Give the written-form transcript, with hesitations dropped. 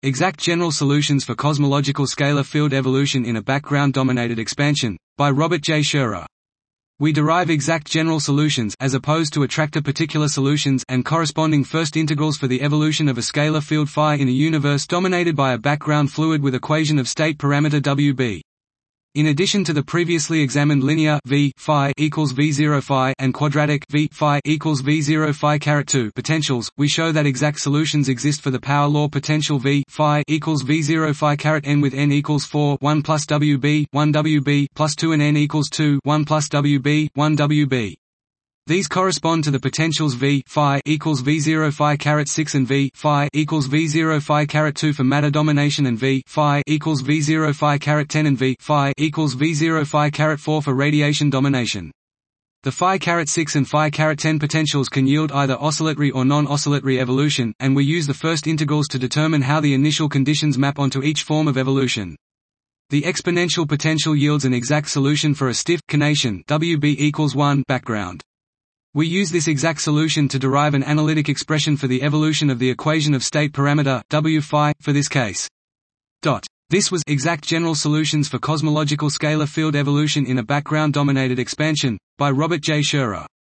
Exact General Solutions for Cosmological Scalar Field Evolution in a Background-Dominated Expansion, by Robert J. Scherer. We derive exact general solutions as opposed to attractor-particular solutions and corresponding first integrals for the evolution of a scalar field phi in a universe dominated by a background fluid with equation of state parameter Wb. In addition to the previously examined linear v phi equals v0 phi and quadratic v phi equals v0 phi caret 2 potentials, we show that exact solutions exist for the power law potential v phi equals v0 phi caret n with n equals 4 1 plus Wb 1 Wb plus 2 and n equals 2 1 plus Wb 1 Wb. These correspond to the potentials v phi equals v0 phi caret 6 and v phi equals v0 phi caret 2 for matter domination and v phi equals v0 phi caret 10 and v phi equals v0 phi caret 4 for radiation domination. The phi caret 6 and phi caret 10 potentials can yield either oscillatory or non-oscillatory evolution, and we use the first integrals to determine how the initial conditions map onto each form of evolution. The exponential potential yields an exact solution for a stiff conation Wb equals 1 background. We use this exact solution to derive an analytic expression for the evolution of the equation of state parameter W phi for this case. This was Exact General Solutions for Cosmological Scalar Field Evolution in a Background-Dominated Expansion, by Robert J. Scherer.